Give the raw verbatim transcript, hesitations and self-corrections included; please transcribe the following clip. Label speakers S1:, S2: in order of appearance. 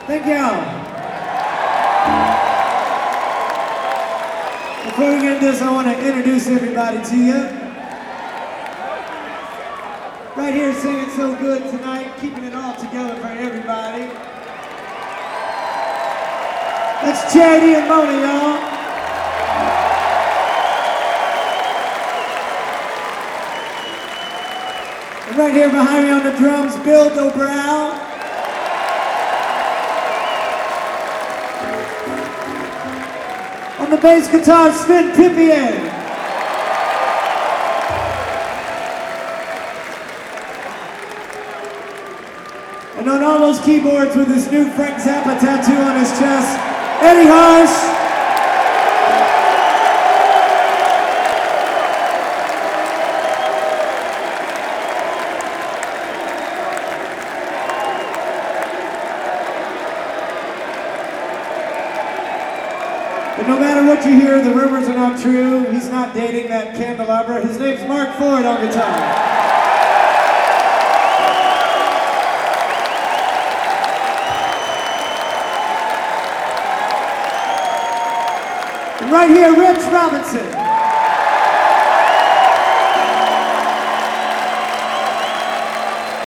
S1: Thank y'all. Before we get into this, I want to introduce everybody to you. Right here singing so good tonight, keeping it all together for everybody. That's Charity and Mona, y'all. And right here behind me on the drums, Bill Dobrow. On the bass guitar, Sven Pippier. And on all those keyboards with his new Frank Zappa tattoo on his chest, Eddie Harsh. But no matter what you hear, the rumors are not true. He's not dating that candelabra. His name's Mark Ford on guitar. And right here, Rich Robinson.